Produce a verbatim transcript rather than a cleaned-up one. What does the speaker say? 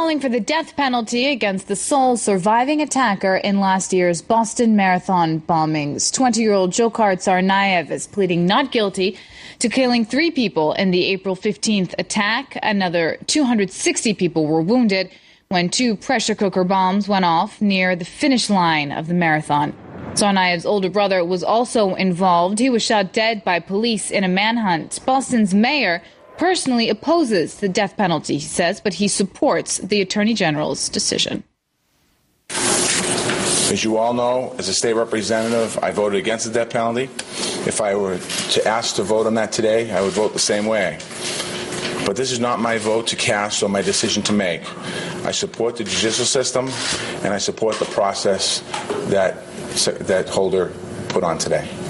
calling for the death penalty against the sole surviving attacker in last year's Boston Marathon bombings. twenty-year-old Dzhokhar Tsarnaev is pleading not guilty to killing three people in the April fifteenth attack. Another two hundred sixty people were wounded when two pressure cooker bombs went off near the finish line of the marathon. Tsarnaev's older brother was also involved. He was shot dead by police in a manhunt. Boston's mayor personally opposes the death penalty, he says, but he supports the Attorney General's decision. As you all know, as a state representative, I voted against the death penalty. If I were to ask to vote on that today, I would vote the same way. But this is not my vote to cast or my decision to make. I support the judicial system, and I support the process that that Holder put on today.